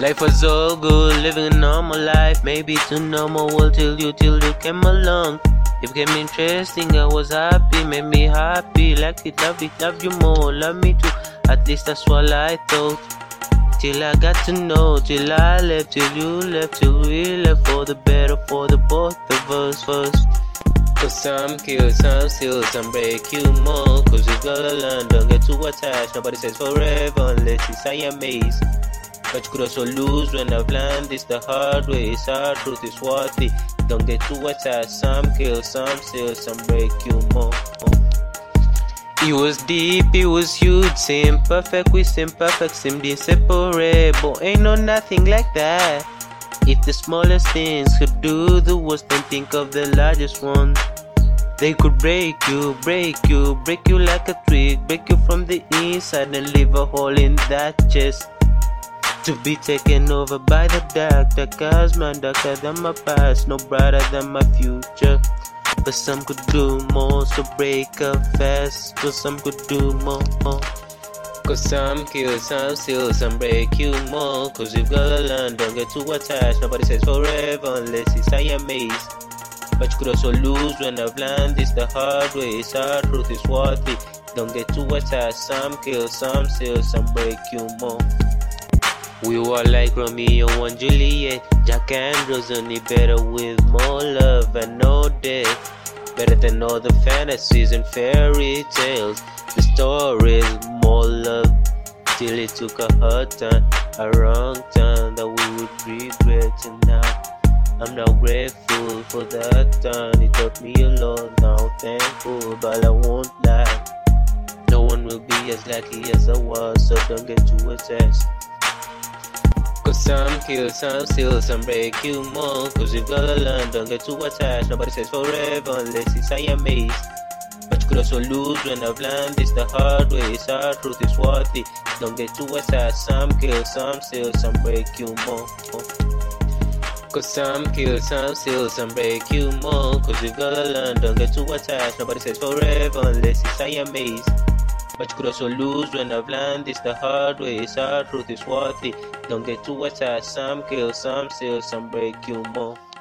Life was all good, living a normal life. Maybe too normal world till you came along. It became interesting, I was happy, made me happy. Like it, love you more, love me too. At least that's what I thought. Till I got to know, till I left, till you left, till we left for the better, for the both of us first. Cause some kill, some steal, some break you more. Cause you gotta learn, don't get too attached. Nobody says forever unless it's Siamese. But you could also lose when I've learned it's the hard way. It's hard, truth is worthy. Don't get too attached. Some kill, some steal, some break you more. It was deep, it was huge. Seemed perfect, we seemed perfect, seemed inseparable. Ain't no nothing like that. If the smallest things could do the worst, then think of the largest ones. They could break you like a twig, break you from the inside and leave a hole in that chest. To be taken over by the dark as man, darker than my past, no brighter than my future. But some could do more, so break up fast. Cause some could do more. Cause some kill, some steal, some break you more. Cause you've gotta learn, don't get too attached. Nobody says forever unless it's Siamese. But you could also lose when I've learned it's the hard way. It's hard, truth is worthy. Don't get too attached. Some kill, some steal, some break you more. We were like Romeo and Juliet, Jack and Rose, only better with more love and no death. Better than all the fantasies and fairy tales. The stories, more love, till it took a hard turn, a wrong turn that we would regret. And now I'm now grateful for that turn. It taught me a lot, now thankful, but I won't lie. No one will be as lucky as I was, so don't get too attached. Cause some kill, some steal, some break you more. Cause you've gotta learn, don't get too attached. Nobody says forever unless it's Siamese. But you could also lose when I've learned it's the hard way. It's hard, truth is worthy. Don't get too attached. Some kill, some steal, some break you more. Cause some kill, some steal, some break you more. Cause you've gotta learn, don't get too attached. Nobody says forever unless it's Siamese. But you could also lose when I've learned it's the hard way. It's hard, truth is worthy. Don't get too attached. Some kill, some steal, some break you more.